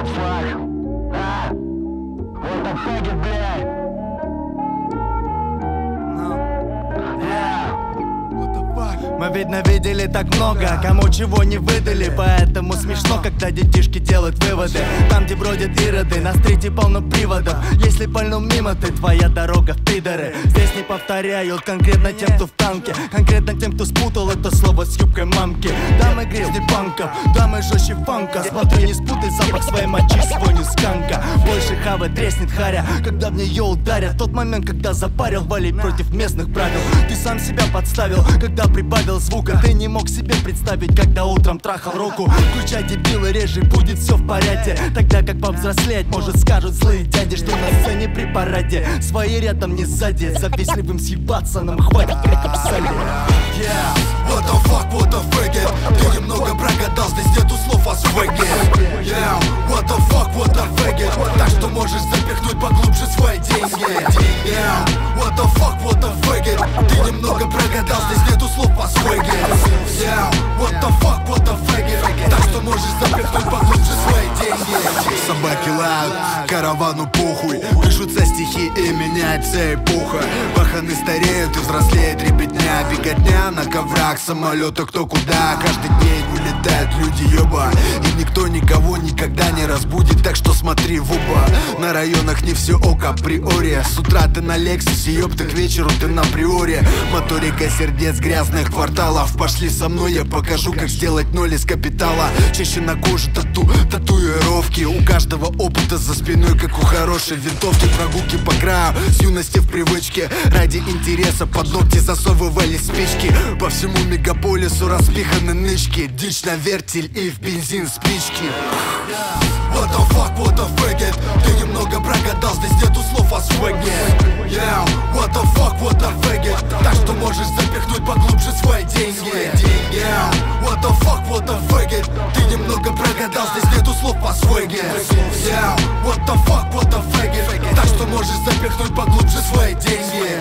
What the fuck? What the fuck it, блядь? Мы ведь навидели так много, кому чего не выдали. Поэтому смешно, когда детишки делают выводы. Там, где бродят ироды, на стрите полно приводов. Если пальнул мимо, ты твоя дорога в пидоры. Здесь не повторяют конкретно тем, кто в танке, конкретно тем, кто спутал это слово с юбкой мамки. Дамы грязни панков, дамы жестче фанка. Смотри, не спутай запах своей мочи с вонью сканка. Больше хавы треснет харя, когда в нее ударят. Тот момент, когда запарил валить против местных правил. Ты сам себя подставил, когда прибавил звука. Ты не мог себе представить, когда утром трахал руку. Включай, дебилы, реже, будет все в порядке. Тогда как повзрослеть, может скажут злые дяди, что на сцене при параде свои рядом не сзади. Завистливым съебаться нам хватит, как обсали. Yeah, what the fuck, what the faggot. Ты немного прогадал, здесь нету слов о свеге. Yeah, what the fuck, what the faggot. Так что можешь запихнуть поглубже свои деньги. Yeah, what the fuck, what the faggot. Ты немного прогадал, здесь нету слов о свеге. Yeah, what the fuck, what the faggot. Так что можешь запихнуть поглубже свои деньги. Собаки лают, каравану похуй. Пишутся стихи и меняется эпоха. Паханы стареют и взрослеет ребятня. Беготня на коврах, самолета кто куда. Каждый день улетают люди, ёба. И никто никого никогда не разбудит. Так что смотри в оба. На районах не все ок априори. С утра ты на Лексусе, ёпта, к вечеру ты на Приоре. Моторика сердец грязных кварталов. Пошли со мной, я покажу, как сделать ноль из капитала. Чаще на коже татуировки. У каждого опыта за спиной, как у хорошей винтовки. Прогулки по краю, с юности в привычке. Ради интереса под ногти засовывали спички. По всему мегаполису распиханы нычки. Дичь на вертель и в бензин спички. What the fuck, what the faggot. Ты немного прогадал, здесь нету слов о свеге. Yeah, what the fuck, what the faggot. Так что можешь запихнуть поглубже свои деньги. Yeah, what the fuck, what the faggot. Ты немного прогадал, здесь нету слов по свеге. Yeah, what the fuck, what the faggot. Так что можешь запихнуть поглубже свои деньги.